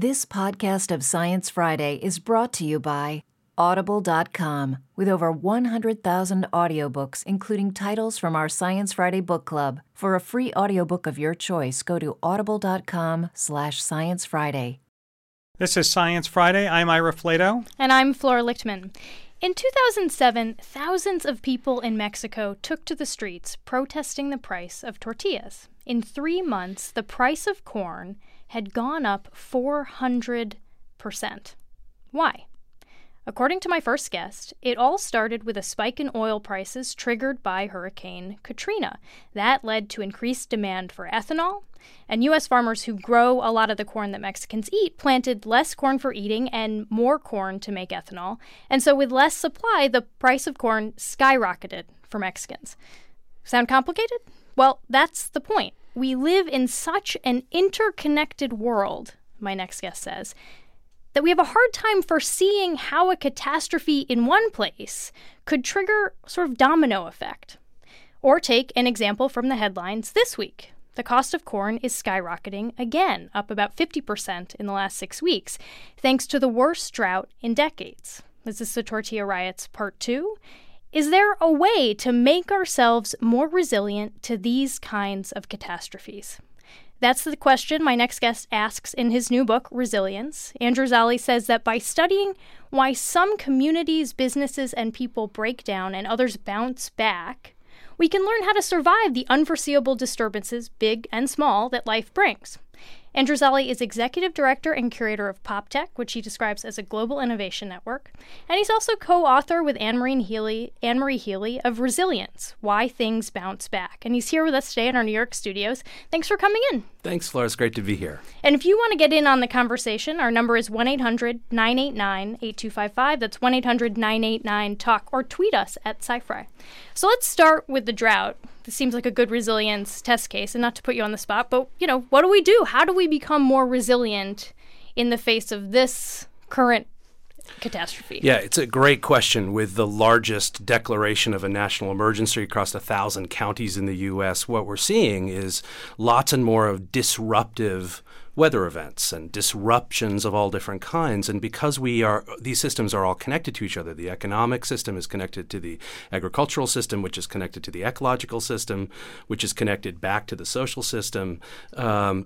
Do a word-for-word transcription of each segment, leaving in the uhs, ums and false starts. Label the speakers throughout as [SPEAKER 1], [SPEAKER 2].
[SPEAKER 1] This podcast of Science Friday is brought to you by Audible dot com, with over one hundred thousand audiobooks, including titles from our Science Friday book club. For a free audiobook of your choice, go to audible dot com slash science friday.
[SPEAKER 2] This is Science Friday. I'm Ira Flato.
[SPEAKER 3] And I'm Flora Lichtman. In two thousand seven, thousands of people in Mexico took to the streets protesting the price of tortillas. In three months, the price of corn had gone up four hundred percent. Why? According to my first guest, it all started with a spike in oil prices triggered by Hurricane Katrina. That led to increased demand for ethanol, and U S farmers who grow a lot of the corn that Mexicans eat planted less corn for eating and more corn to make ethanol. And so with less supply, the price of corn skyrocketed for Mexicans. Sound complicated? Well, that's the point. We live in such an interconnected world, my next guest says, that we have a hard time foreseeing how a catastrophe in one place could trigger sort of domino effect. Or take an example from the headlines this week. The cost of corn is skyrocketing again, up about fifty percent in the last six weeks, thanks to the worst drought in decades. Is this the tortilla riots part two? Is there a way to make ourselves more resilient to these kinds of catastrophes? That's the question my next guest asks in his new book, Resilience. Andrew Zolli says that by studying why some communities, businesses, and people break down and others bounce back, we can learn how to survive the unforeseeable disturbances, big and small, that life brings. Andrew Zolli is executive director and curator of PopTech, which he describes as a global innovation network. And he's also co-author with Anne-Marie Healy, Anne-Marie Healy of Resilience, Why Things Bounce Back. And he's here with us today in our New York studios. Thanks for coming in.
[SPEAKER 4] Thanks, Flora. It's great to be here.
[SPEAKER 3] And if you want to get in on the conversation, our number is one eight hundred nine eight nine eight two five five. That's one eight hundred nine eight nine talk, or tweet us at SciFri. So let's start with the drought. This seems like a good resilience test case, and not to put you on the spot, but, you know, what do we do? How do we become more resilient in the face of this current catastrophe?
[SPEAKER 4] Yeah, it's a great question. With the largest declaration of a national emergency across a thousand counties in the U S, what we're seeing is lots and more of disruptive weather events and disruptions of all different kinds. And because we are, these systems are all connected to each other. The economic system is connected to the agricultural system, which is connected to the ecological system, which is connected back to the social system. Um,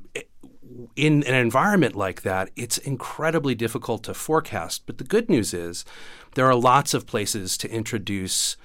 [SPEAKER 4] in an environment like that, it's incredibly difficult to forecast. But the good news is there are lots of places to introduce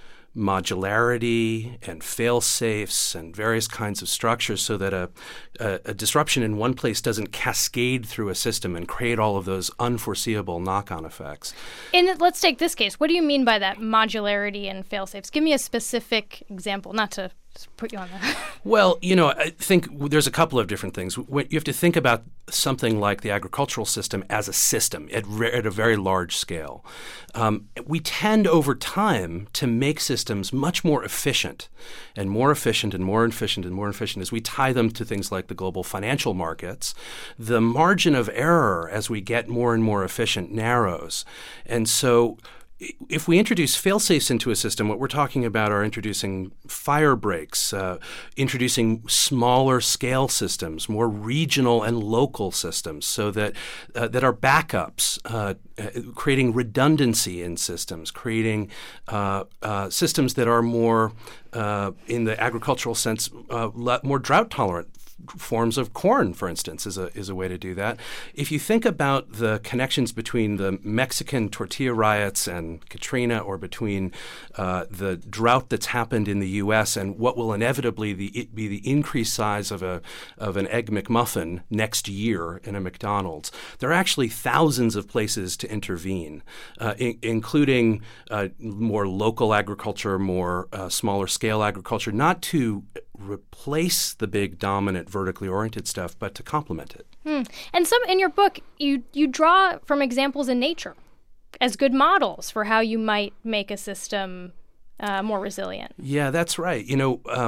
[SPEAKER 4] modularity and fail-safes and various kinds of structures so that a, a, a disruption in one place doesn't cascade through a system and create all of those unforeseeable knock-on effects.
[SPEAKER 3] And let's take this case. What do you mean by that, modularity and fail-safes? Give me a specific example, not to put you on that.
[SPEAKER 4] Well, you know, I think there's a couple of different things. You have to think about something like the agricultural system as a system at, re- at a very large scale. Um, we tend over time to make systems much more efficient and more efficient and more efficient and more efficient as we tie them to things like the global financial markets. The margin of error as we get more and more efficient narrows. And so if we introduce fail-safes into a system, what we're talking about are introducing fire breaks, uh, introducing smaller scale systems, more regional and local systems, so that uh, that are backups, uh, uh, creating redundancy in systems, creating uh, uh, systems that are more, uh, in the agricultural sense, uh, more drought tolerant. Forms of corn, for instance, is a is a way to do that. If you think about the connections between the Mexican tortilla riots and Katrina, or between uh, the drought that's happened in the U S and what will inevitably the, be the increased size of a of an Egg McMuffin next year in a McDonald's, there are actually thousands of places to intervene, uh, in, including uh, more local agriculture, more uh, smaller scale agriculture, not to replace the big dominant vertically oriented stuff, but to complement it.
[SPEAKER 3] Hmm. And some in your book, you you draw from examples in nature as good models for how you might make a system uh, more resilient.
[SPEAKER 4] Yeah, that's right. You know, um,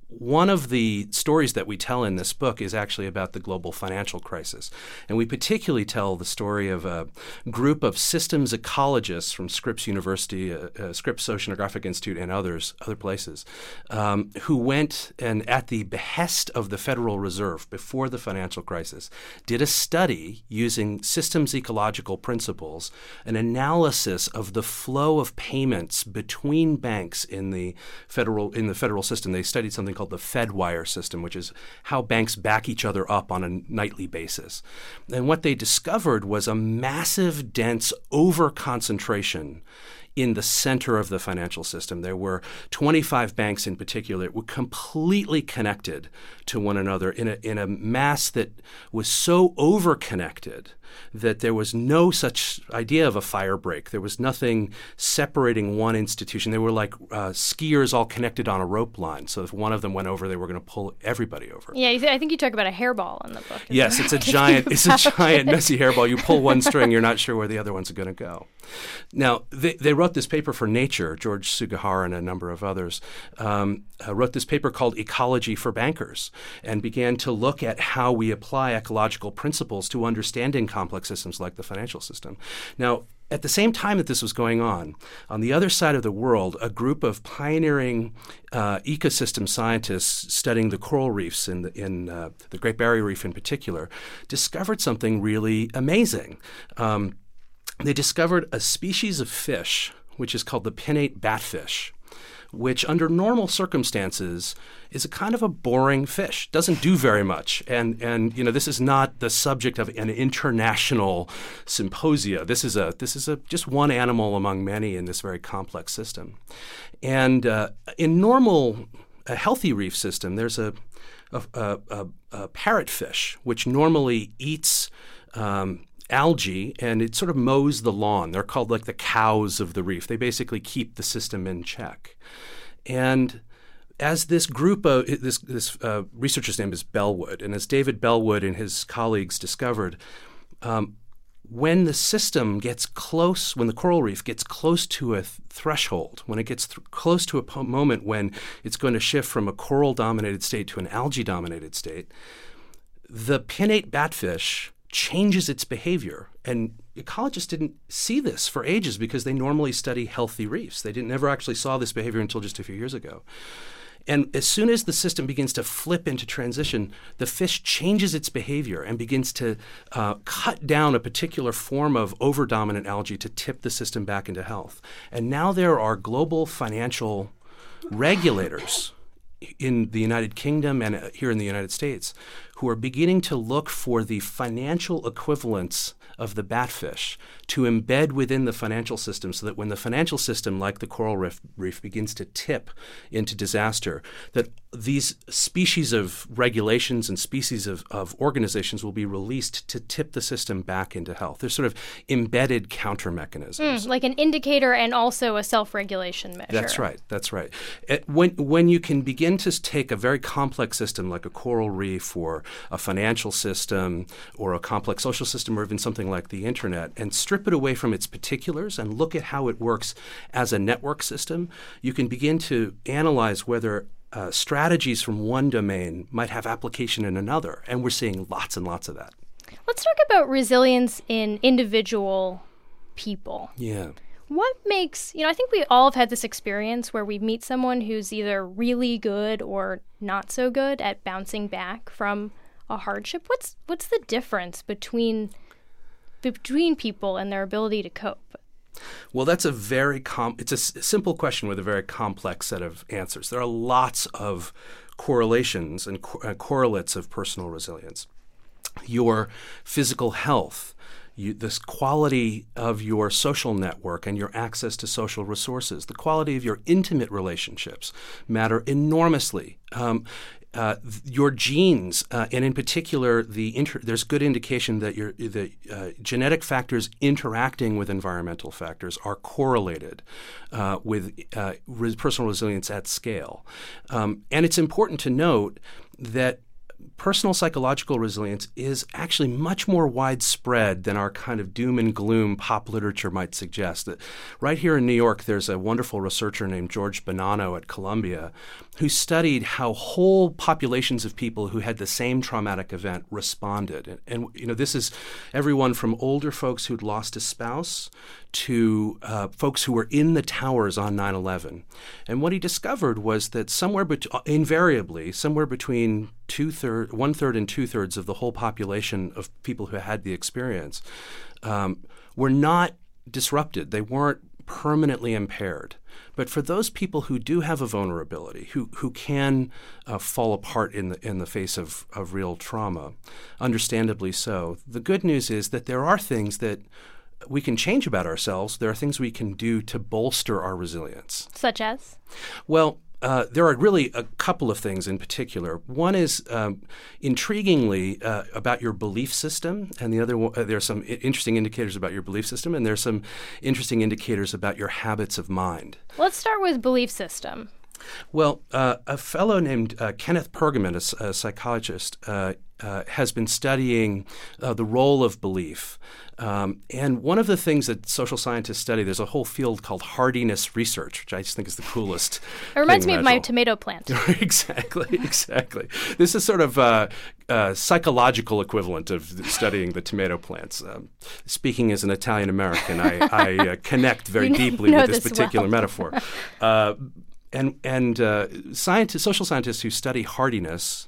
[SPEAKER 4] one of the stories that we tell in this book is actually about the global financial crisis. And we particularly tell the story of a group of systems ecologists from Scripps University, uh, uh, Scripps Oceanographic Institute, and others, other places, um, who went and at the behest of the Federal Reserve before the financial crisis, did a study using systems ecological principles, an analysis of the flow of payments between banks in the federal in the federal system. They studied something called the Fedwire system, which is how banks back each other up on a nightly basis. And what they discovered was a massive, dense over-concentration in the center of the financial system. There were twenty-five banks in particular that were completely connected to one another in a, in a mass that was so over-connected that there was no such idea of a fire break. There was nothing separating one institution. They were like uh, skiers all connected on a rope line. So if one of them went over, they were going to pull everybody over.
[SPEAKER 3] Yeah, I think you talk about a hairball in the book.
[SPEAKER 4] Yes, it's a giant, it's a giant messy hairball. You pull one string, you're not sure where the other ones are going to go. Now, they, they wrote this paper for Nature. George Sugihara and a number of others um, uh, wrote this paper called Ecology for Bankers and began to look at how we apply ecological principles to understanding complex systems like the financial system. Now, at the same time that this was going on, on the other side of the world, a group of pioneering uh, ecosystem scientists studying the coral reefs in, the, in uh, the Great Barrier Reef in particular discovered something really amazing. Um, they discovered a species of fish, which is called the pinnate batfish, which under normal circumstances is a kind of a boring fish, doesn't do very much. And, and you know, this is not the subject of an international symposia. This is a this is a just one animal among many in this very complex system. And uh, in normal, a healthy reef system, there's a, a, a, a, a parrotfish, which normally eats um, algae, and it sort of mows the lawn. They're called like the cows of the reef. They basically keep the system in check. And as this group of this this uh, researcher's name is Bellwood, and as David Bellwood and his colleagues discovered, um, when the system gets close, when the coral reef gets close to a th- threshold, when it gets th- close to a po- moment when it's going to shift from a coral-dominated state to an algae-dominated state, the pinnate batfish changes its behavior. And ecologists didn't see this for ages because they normally study healthy reefs. They didn't never actually saw this behavior until just a few years ago. And as soon as the system begins to flip into transition, the fish changes its behavior and begins to uh, cut down a particular form of over-dominant algae to tip the system back into health. And now there are global financial regulators in the United Kingdom and here in the United States who are beginning to look for the financial equivalents of the batfish to embed within the financial system so that when the financial system, like the coral reef, reef begins to tip into disaster, that these species of regulations and species of, of organizations will be released to tip the system back into health. There's sort of embedded counter mechanisms.
[SPEAKER 3] Mm, like an indicator and also a self-regulation measure.
[SPEAKER 4] That's right. That's right. It, when, when you can begin to take a very complex system like a coral reef or a financial system or a complex social system or even something like the internet and strip it away from its particulars and look at how it works as a network system, you can begin to analyze whether uh, strategies from one domain might have application in another. And we're seeing lots and lots of that.
[SPEAKER 3] Let's talk about resilience in individual people.
[SPEAKER 4] Yeah.
[SPEAKER 3] What makes, you know, I think we all have had this experience where we meet someone who's either really good or not so good at bouncing back from a hardship. What's what's the difference between between people and their ability to cope?
[SPEAKER 4] Well, that's a very com- it's a s- simple question with a very complex set of answers. There are lots of correlations and co- uh, correlates of personal resilience. Your physical health, you, this quality of your social network and your access to social resources, the quality of your intimate relationships matter enormously. Um, Uh, th- your genes, uh, and in particular, the inter- there's good indication that your the uh, genetic factors interacting with environmental factors are correlated uh, with uh, re- personal resilience at scale. Um, and it's important to note that personal psychological resilience is actually much more widespread than our kind of doom and gloom pop literature might suggest. That right here in New York, there's a wonderful researcher named George Bonanno at Columbia who studied how whole populations of people who had the same traumatic event responded. And, and you know, this is everyone from older folks who'd lost a spouse to uh, folks who were in the towers on nine eleven. And what he discovered was that somewhere, bet- invariably, somewhere between two-thirds, one-third and two-thirds of the whole population of people who had the experience um, were not disrupted. They weren't permanently impaired. But for those people who do have a vulnerability, who who can uh, fall apart in the in the face of, of real trauma, understandably so, the good news is that there are things that we can change about ourselves. There are things we can do to bolster our resilience.
[SPEAKER 3] Such as?
[SPEAKER 4] Well, Uh, there are really a couple of things in particular. One is um, intriguingly uh, about your belief system, and the other one, uh, there are some I- interesting indicators about your belief system, and there are some interesting indicators about your habits of mind.
[SPEAKER 3] Let's start with belief system.
[SPEAKER 4] Well, uh, a fellow named uh, Kenneth Pergamen, a, a psychologist, uh, uh, has been studying uh, the role of belief. Um, and one of the things that social scientists study, there's a whole field called hardiness research, which I just think is the coolest.
[SPEAKER 3] It reminds me of my
[SPEAKER 4] imaginable.
[SPEAKER 3] tomato plant.
[SPEAKER 4] Exactly, exactly. This is sort of a uh, uh, psychological equivalent of studying the tomato plants. Um, speaking as an Italian American, I, I uh, connect very
[SPEAKER 3] You
[SPEAKER 4] deeply
[SPEAKER 3] know
[SPEAKER 4] with this
[SPEAKER 3] this
[SPEAKER 4] particular
[SPEAKER 3] well.
[SPEAKER 4] metaphor. Uh, and and uh, scientists, social scientists who study hardiness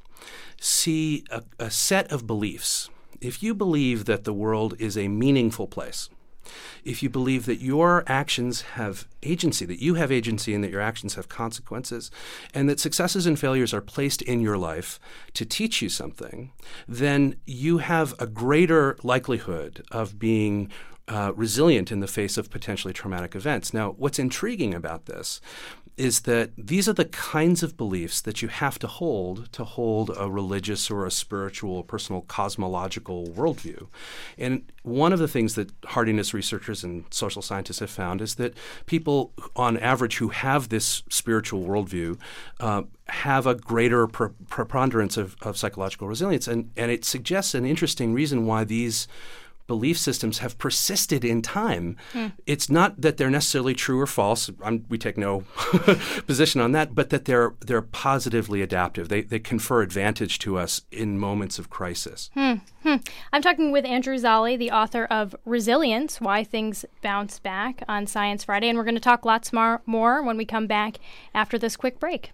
[SPEAKER 4] see a, a set of beliefs. If you believe that the world is a meaningful place, if you believe that your actions have agency, that you have agency and that your actions have consequences, and that successes and failures are placed in your life to teach you something, then you have a greater likelihood of being uh, resilient in the face of potentially traumatic events. Now, what's intriguing about this is that these are the kinds of beliefs that you have to hold to hold a religious or a spiritual, personal, cosmological worldview. And one of the things that hardiness researchers and social scientists have found is that people, on average, who have this spiritual worldview uh, have a greater pre- preponderance of, of psychological resilience. And, and it suggests an interesting reason why these belief systems have persisted in time. Hmm. It's not that they're necessarily true or false. I'm, we take no position on that, but that they're they're positively adaptive. They they confer advantage to us in moments of crisis.
[SPEAKER 3] Hmm. Hmm. I'm talking with Andrew Zolli, the author of Resilience, Why Things Bounce Back, on Science Friday, and we're going to talk lots more, more when we come back after this quick break.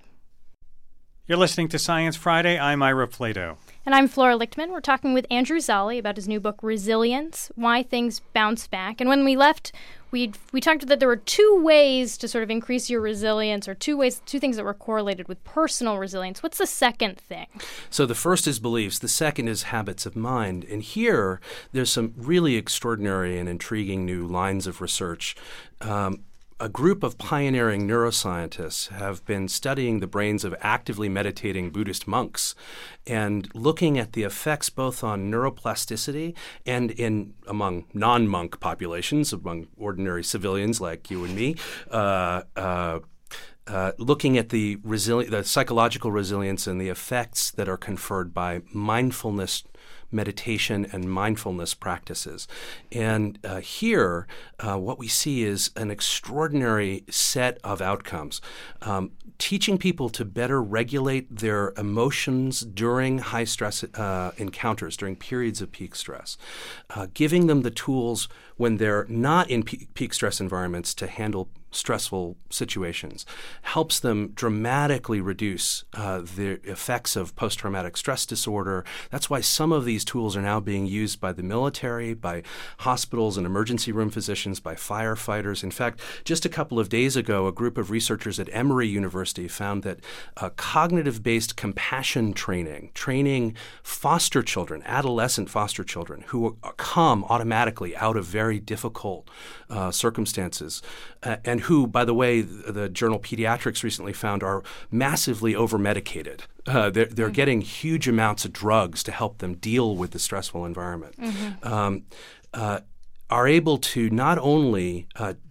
[SPEAKER 2] You're listening to Science Friday. I'm Ira Flato.
[SPEAKER 3] And I'm Flora Lichtman. We're talking with Andrew Zolli about his new book, Resilience, Why Things Bounce Back. And when we left, we we talked that there were two ways to sort of increase your resilience, or two ways, two things that were correlated with personal resilience. What's the second thing?
[SPEAKER 4] So the first is beliefs. The second is habits of mind. And here, there's some really extraordinary and intriguing new lines of research. Um, A group of pioneering neuroscientists have been studying the brains of actively meditating Buddhist monks and looking at the effects both on neuroplasticity and in among non-monk populations, among ordinary civilians like you and me, uh, uh, uh, looking at the, resili- the psychological resilience and the effects that are conferred by mindfulness meditation and mindfulness practices. And uh, here, uh, what we see is an extraordinary set of outcomes. Um, teaching people to better regulate their emotions during high stress uh, encounters, during periods of peak stress. Uh, giving them the tools when they're not in peak, peak stress environments to handle stressful situations, helps them dramatically reduce uh, the effects of post-traumatic stress disorder. That's why some of these tools are now being used by the military, by hospitals and emergency room physicians, by firefighters. In fact, just a couple of days ago, a group of researchers at Emory University found that uh, cognitive-based compassion training, training foster children, adolescent foster children, who come automatically out of very difficult uh, circumstances, uh, and who, by the way, the, the journal Pediatrics recently found are massively over-medicated. Uh, they're they're mm-hmm. getting huge amounts of drugs to help them deal with the stressful environment. Mm-hmm. Um, uh, are able to not only uh,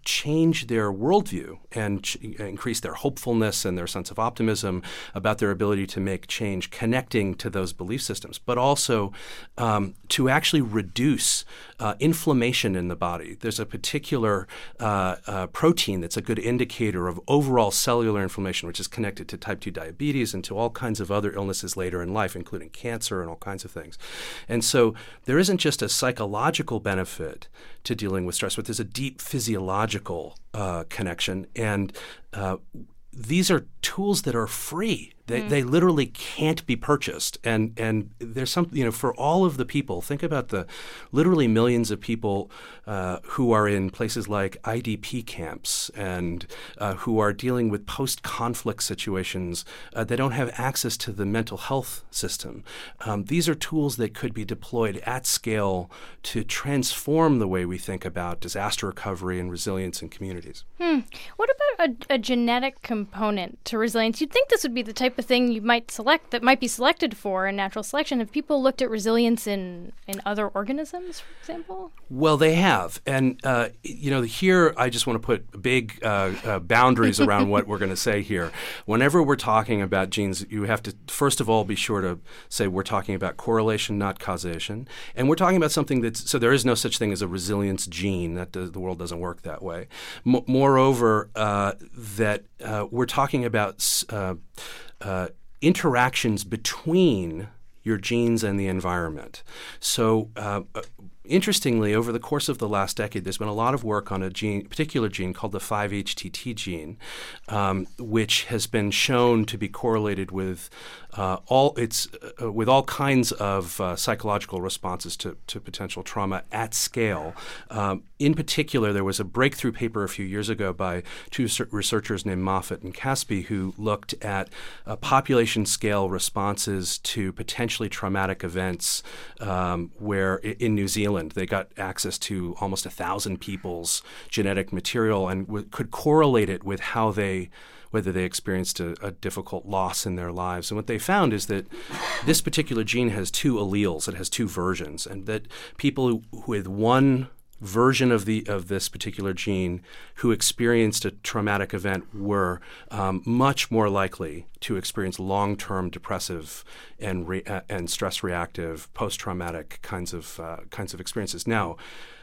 [SPEAKER 4] change their worldview and ch- increase their hopefulness and their sense of optimism about their ability to make change connecting to those belief systems, but also um, to actually reduce uh, inflammation in the body. There's a particular uh, uh, protein that's a good indicator of overall cellular inflammation, which is connected to type two diabetes and to all kinds of other illnesses later in life, including cancer and all kinds of things. And so there isn't just a psychological benefit to dealing with stress, but there's a deep physiological uh, connection. And uh, these are tools that are free. They, mm. they literally can't be purchased. And and there's some, you know, for all of the people, think about the literally millions of people uh, who are in places like I D P camps and uh, who are dealing with post-conflict situations. Uh, they don't have access to the mental health system. Um, these are tools that could be deployed at scale to transform the way we think about disaster recovery and resilience in communities.
[SPEAKER 3] Hmm. What about a, a genetic component to resilience? You'd think this would be the type of thing you might select that might be selected for in natural selection. Have people looked at resilience in, in other organisms, for example?
[SPEAKER 4] Well, they have. And, uh, you know, here I just want to put big uh, uh, boundaries around what we're going to say here. Whenever we're talking about genes, you have to, first of all, be sure to say we're talking about correlation, not causation. And we're talking about something that's, so there is no such thing as a resilience gene. That does, the world doesn't work that way. M- moreover, uh, that uh, we're talking about uh, uh, interactions between your genes and the environment. So uh, interestingly, over the course of the last decade, there's been a lot of work on a gene, particular gene called the five H T T gene, um, which has been shown to be correlated with uh, all its uh, with all kinds of uh, psychological responses to, to potential trauma at scale. Um, in particular, there was a breakthrough paper a few years ago by two researchers named Moffat and Caspi who looked at uh, population-scale responses to potentially traumatic events um, where in New Zealand they got access to almost a thousand people's genetic material and w- could correlate it with how they whether they experienced a, a difficult loss in their lives. And what they found is that this particular gene has two alleles. It has two versions, and that people who, with one version of the of this particular gene who experienced a traumatic event were um, much more likely to experience long-term depressive and re- uh, and stress-reactive post-traumatic kinds of uh, kinds of experiences. Now,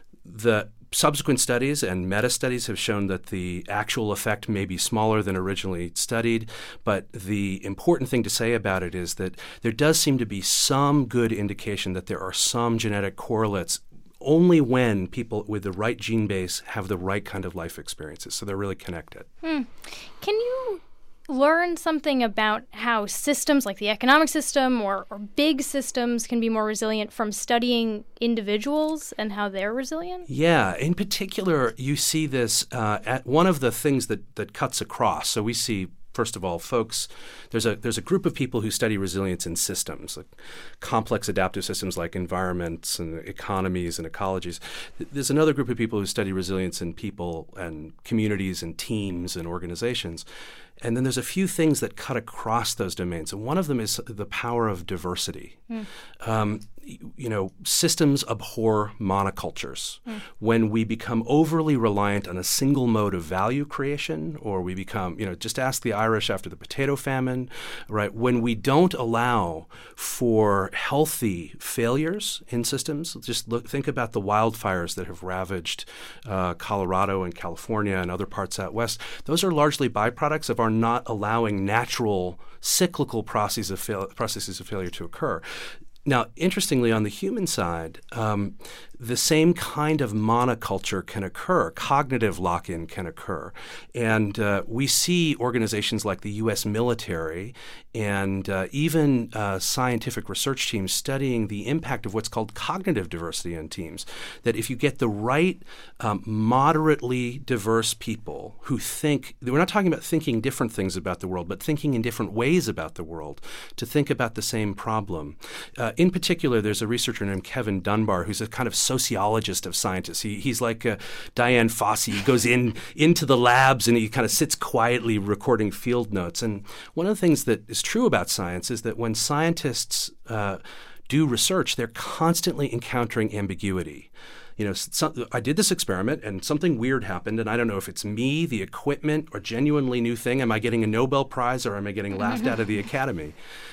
[SPEAKER 4] the subsequent studies and meta-studies have shown that the actual effect may be smaller than originally studied, but the important thing to say about it is that there does seem to be some good indication that there are some genetic correlates only when people with the right gene base have the right kind of life experiences. So they're really connected.
[SPEAKER 3] Hmm. Can you learn something about how systems like the economic system or, or big systems can be more resilient from studying individuals and how they're resilient?
[SPEAKER 4] Yeah. In particular, you see this uh, at one of the things that, that cuts across. So we see, first of all, folks, there's a there's a group of people who study resilience in systems, like complex adaptive systems like environments and economies and ecologies. There's another group of people who study resilience in people and communities and teams and organizations. And then there's a few things that cut across those domains. And one of them is the power of diversity. Mm. Um, you know, systems abhor monocultures. Mm. When we become overly reliant on a single mode of value creation, or we become, you know, just ask the Irish after the potato famine, right? When we don't allow for healthy failures in systems, just look, think about the wildfires that have ravaged uh, Colorado and California and other parts out west. Those are largely byproducts of our not allowing natural cyclical processes of, fail- processes of failure to occur. Now, interestingly, on the human side, um, the same kind of monoculture can occur. Cognitive lock-in can occur. And uh, we see organizations like the U S military and uh, even uh, scientific research teams studying the impact of what's called cognitive diversity in teams, that if you get the right um, moderately diverse people who think, we're not talking about thinking different things about the world, but thinking in different ways about the world, to think about the same problem. Uh, in particular, there's a researcher named Kevin Dunbar who's a kind of sociologist of scientists. He, he's like uh, Diane Fossey. He goes in into the labs and he kind of sits quietly recording field notes. And one of the things that is true about science is that when scientists uh, do research, they're constantly encountering ambiguity. you know, some, I did this experiment and something weird happened, and I don't know if it's me, the equipment, or genuinely new thing. Am I getting a Nobel Prize or am I getting laughed out of the academy?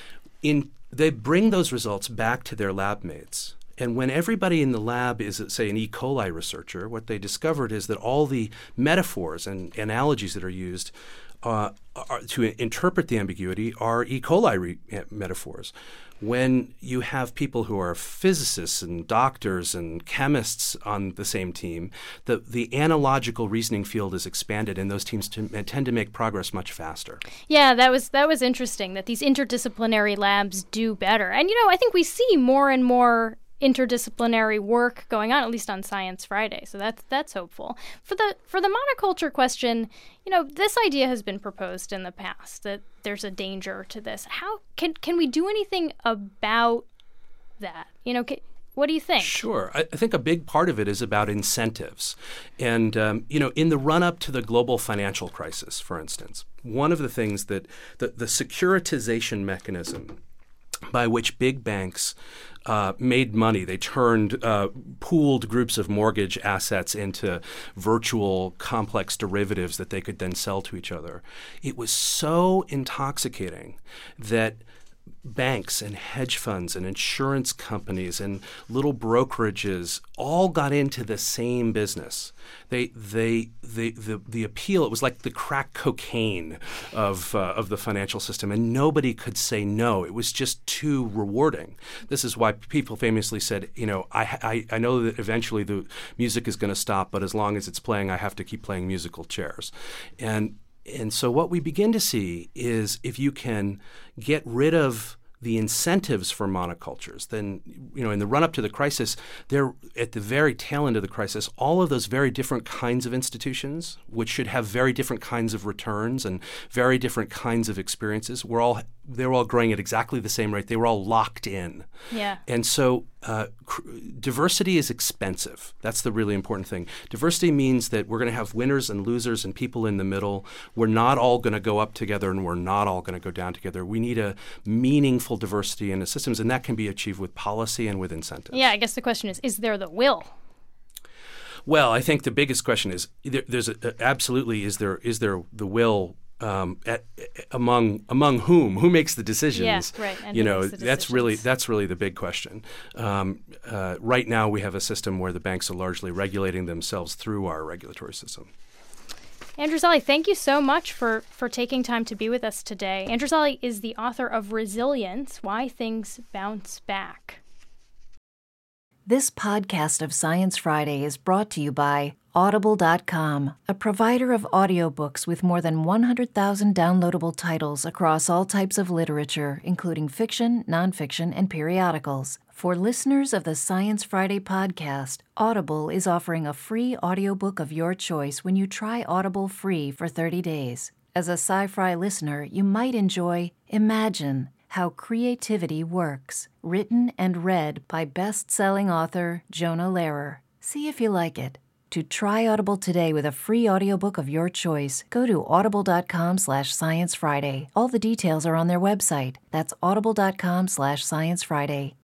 [SPEAKER 4] In they bring those results back to their lab mates. And when everybody in the lab is, say, an E. coli researcher, what they discovered is that all the metaphors and analogies that are used uh, are, to interpret the ambiguity are E. coli re- metaphors. When you have people who are physicists and doctors and chemists on the same team, the, the analogical reasoning field is expanded, and those teams t- tend to make progress much faster.
[SPEAKER 3] Yeah, that was that was interesting that these interdisciplinary labs do better. And, you know, I think we see more and more interdisciplinary work going on, at least on Science Friday. So that's that's hopeful. For the for the monoculture question, you know, this idea has been proposed in the past that there's a danger to this. How can can we do anything about that? You know, can, what do you think?
[SPEAKER 4] Sure. I, I think a big part of it is about incentives. And, um, you know, in the run-up to the global financial crisis, for instance, one of the things that the, the securitization mechanism by which big banks uh, made money. They turned uh, pooled groups of mortgage assets into virtual complex derivatives that they could then sell to each other. It was so intoxicating that banks and hedge funds and insurance companies and little brokerages all got into the same business. They, they, they, the, the appeal, it was like the crack cocaine of, uh, of the financial system, and nobody could say no. It was just too rewarding. This is why people famously said, you know, I, I, I know that eventually the music is going to stop, but as long as it's playing, I have to keep playing musical chairs. And And so what we begin to see is if you can get rid of the incentives for monocultures, then, you know, in the run-up to the crisis, they're at the very tail end of the crisis, all of those very different kinds of institutions, which should have very different kinds of returns and very different kinds of experiences, were all they were all growing at exactly the same rate. They were all locked in.
[SPEAKER 3] Yeah.
[SPEAKER 4] And so uh, cr- diversity is expensive. That's the really important thing. Diversity means that we're going to have winners and losers and people in the middle. We're not all going to go up together and we're not all going to go down together. We need a meaningful diversity in the systems, and that can be achieved with policy and with incentives.
[SPEAKER 3] Yeah, I guess the question is, is there the will?
[SPEAKER 4] Well, I think the biggest question is, there, there's a, absolutely, is there is there the will Um, at, among among whom? Who makes the decisions?
[SPEAKER 3] Yeah, right. And
[SPEAKER 4] you
[SPEAKER 3] who
[SPEAKER 4] know,
[SPEAKER 3] makes the
[SPEAKER 4] that's really
[SPEAKER 3] decisions?
[SPEAKER 4] that's really the big question. Um, uh, right now, we have a system where the banks are largely regulating themselves through our regulatory system.
[SPEAKER 3] Andrew Zolli, thank you so much for, for taking time to be with us today. Andrew Zolli is the author of Resilience: Why Things Bounce Back.
[SPEAKER 1] This podcast of Science Friday is brought to you by Audible dot com, a provider of audiobooks with more than one hundred thousand downloadable titles across all types of literature, including fiction, nonfiction, and periodicals. For listeners of the Science Friday podcast, Audible is offering a free audiobook of your choice when you try Audible free for thirty days. As a Sci-Fi listener, you might enjoy Imagine: How Creativity Works, written and read by best-selling author Jonah Lehrer. See if you like it. To try Audible today with a free audiobook of your choice, go to audible dot com slash science friday. All the details are on their website. That's audible dot com slash science friday.